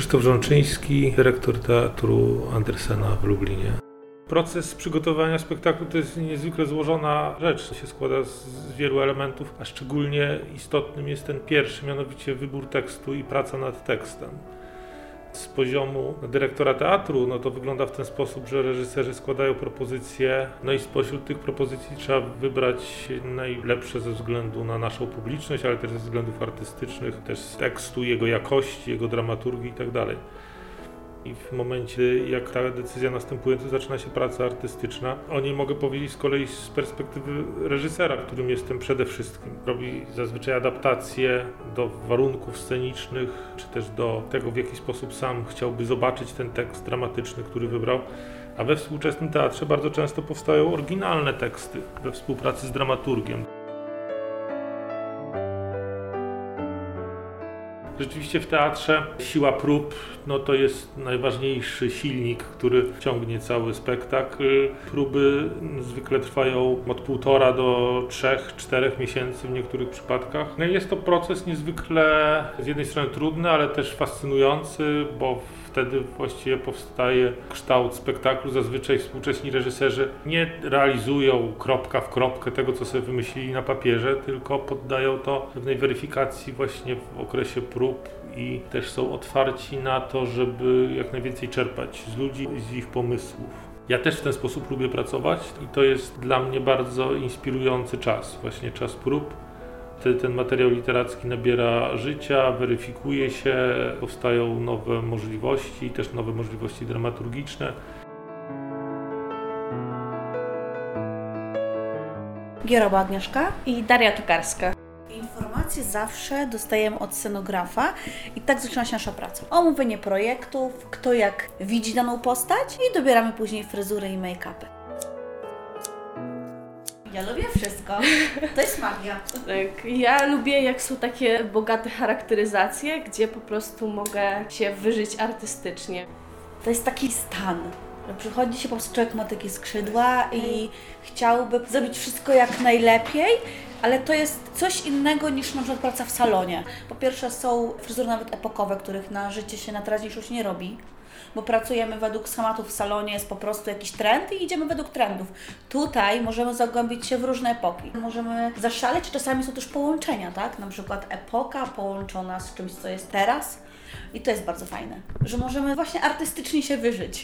Krzysztof Rzączyński, dyrektor Teatru Andersena w Lublinie. Proces przygotowania spektaklu to jest niezwykle złożona rzecz. Się składa z wielu elementów, a szczególnie istotnym jest ten pierwszy, mianowicie wybór tekstu i praca nad tekstem. Z poziomu dyrektora teatru to wygląda w ten sposób, że reżyserzy składają propozycje, i spośród tych propozycji trzeba wybrać najlepsze ze względu na naszą publiczność, ale też ze względów artystycznych, też z tekstu, jego jakości, jego dramaturgii itd. I w momencie, jak ta decyzja następuje, to zaczyna się praca artystyczna. O niej mogę powiedzieć z kolei z perspektywy reżysera, którym jestem przede wszystkim. Robi zazwyczaj adaptacje do warunków scenicznych, czy też do tego, w jaki sposób sam chciałby zobaczyć ten tekst dramatyczny, który wybrał. A we współczesnym teatrze bardzo często powstają oryginalne teksty we współpracy z dramaturgiem. Rzeczywiście w teatrze siła prób to jest najważniejszy silnik, który ciągnie cały spektakl. Próby zwykle trwają od 1,5 do 3-4 miesięcy w niektórych przypadkach. Jest to proces niezwykle z jednej strony trudny, ale też fascynujący, bo wtedy właściwie powstaje kształt spektaklu. Zazwyczaj współcześni reżyserzy nie realizują kropka w kropkę tego, co sobie wymyślili na papierze, tylko poddają to pewnej weryfikacji właśnie w okresie prób i też są otwarci na to, żeby jak najwięcej czerpać z ludzi, z ich pomysłów. Ja też w ten sposób lubię pracować i to jest dla mnie bardzo inspirujący czas, właśnie czas prób. Ten materiał literacki nabiera życia, weryfikuje się, powstają nowe możliwości, też nowe możliwości dramaturgiczne. Gieroba Agnieszka i Daria Tokarska. Informacje zawsze dostajemy od scenografa i tak zaczyna się nasza praca. Omówienie projektów, kto jak widzi daną postać i dobieramy później fryzury i make-upy. Ja lubię wszystko. To jest magia. Tak, ja lubię, jak są takie bogate charakteryzacje, gdzie po prostu mogę się wyżyć artystycznie. To jest taki stan. Przychodzi się po prostu, człowiek ma takie skrzydła i chciałby zrobić wszystko jak najlepiej, ale to jest coś innego niż na przykład praca w salonie. Po pierwsze są fryzury nawet epokowe, których na życie się na teraźniejszość nie robi. Bo pracujemy według schematów w salonie, jest po prostu jakiś trend i idziemy według trendów. Tutaj możemy zagłębić się w różne epoki. Możemy zaszaleć, czasami są też połączenia, tak? Na przykład epoka połączona z czymś, co jest teraz. I to jest bardzo fajne, że możemy właśnie artystycznie się wyżyć.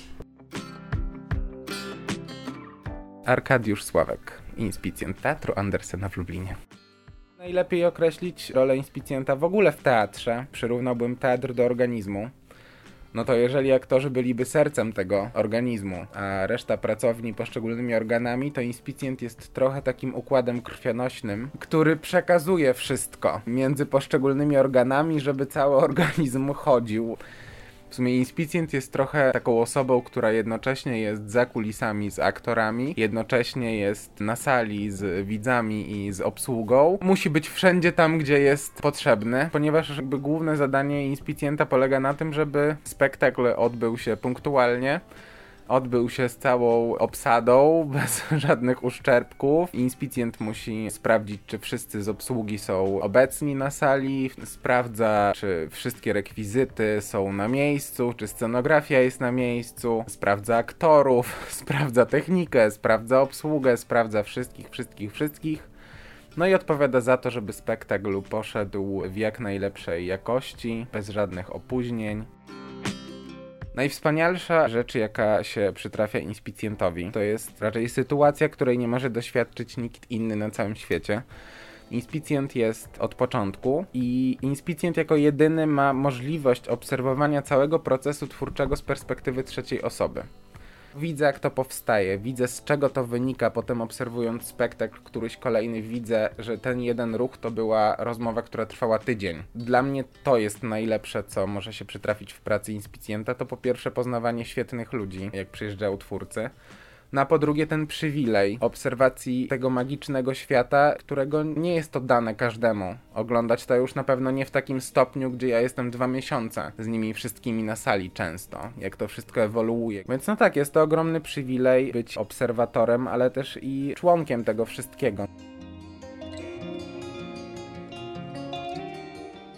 Arkadiusz Sławek, inspicjent Teatru Andersena w Lublinie. Najlepiej określić rolę inspicjenta w ogóle w teatrze. Przyrównałbym teatr do organizmu. To jeżeli aktorzy byliby sercem tego organizmu, a reszta pracowni poszczególnymi organami, to inspicjent jest trochę takim układem krwionośnym, który przekazuje wszystko między poszczególnymi organami, żeby cały organizm chodził. W sumie inspicjent jest trochę taką osobą, która jednocześnie jest za kulisami z aktorami, jednocześnie jest na sali z widzami i z obsługą. Musi być wszędzie tam, gdzie jest potrzebny, ponieważ główne zadanie inspicjenta polega na tym, żeby spektakl odbył się punktualnie, odbył się z całą obsadą, bez żadnych uszczerbków. Inspicjent musi sprawdzić, czy wszyscy z obsługi są obecni na sali, sprawdza, czy wszystkie rekwizyty są na miejscu, czy scenografia jest na miejscu, sprawdza aktorów, sprawdza technikę, sprawdza obsługę, sprawdza wszystkich. I odpowiada za to, żeby spektakl poszedł w jak najlepszej jakości, bez żadnych opóźnień. Najwspanialsza rzecz, jaka się przytrafia inspicjentowi, to jest raczej sytuacja, której nie może doświadczyć nikt inny na całym świecie. Inspicjent jest od początku i inspicjent jako jedyny ma możliwość obserwowania całego procesu twórczego z perspektywy trzeciej osoby. Widzę, jak to powstaje, widzę, z czego to wynika, potem obserwując spektakl któryś kolejny widzę, że ten jeden ruch to była rozmowa, która trwała tydzień. Dla mnie to jest najlepsze, co może się przytrafić w pracy inspicjenta, to po pierwsze poznawanie świetnych ludzi, jak przyjeżdżają twórcy, a po drugie ten przywilej obserwacji tego magicznego świata, którego nie jest to dane każdemu. Oglądać to już na pewno nie w takim stopniu, gdzie ja jestem 2 miesiące z nimi wszystkimi na sali często, jak to wszystko ewoluuje. Więc tak, jest to ogromny przywilej być obserwatorem, ale też i członkiem tego wszystkiego.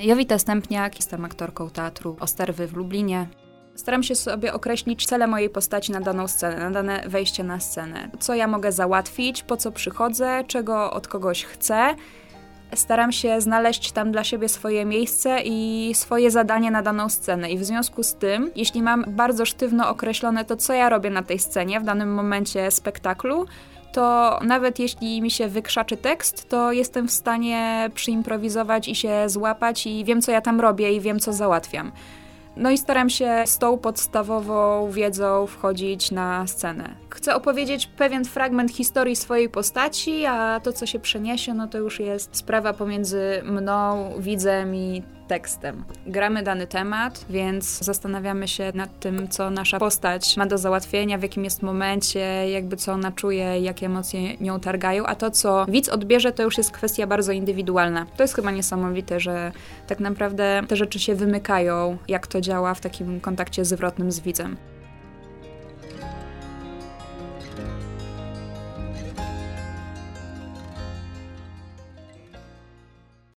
Jowita Stępniak, jestem aktorką Teatru Osterwy w Lublinie. Staram się sobie określić cele mojej postaci na daną scenę, na dane wejście na scenę. Co ja mogę załatwić, po co przychodzę, czego od kogoś chcę. Staram się znaleźć tam dla siebie swoje miejsce i swoje zadanie na daną scenę. I w związku z tym, jeśli mam bardzo sztywno określone to, co ja robię na tej scenie, w danym momencie spektaklu, to nawet jeśli mi się wykrzaczy tekst, to jestem w stanie przyimprowizować i się złapać i wiem, co ja tam robię i wiem, co załatwiam. No i staram się z tą podstawową wiedzą wchodzić na scenę. Chcę opowiedzieć pewien fragment historii swojej postaci, a to, co się przeniesie, no to już jest sprawa pomiędzy mną, widzem i tekstem. Gramy dany temat, więc zastanawiamy się nad tym, co nasza postać ma do załatwienia, w jakim jest momencie, jakby co ona czuje, jakie emocje nią targają, a to, co widz odbierze, to już jest kwestia bardzo indywidualna. To jest chyba niesamowite, że tak naprawdę te rzeczy się wymykają, jak to działa w takim kontakcie zwrotnym z widzem.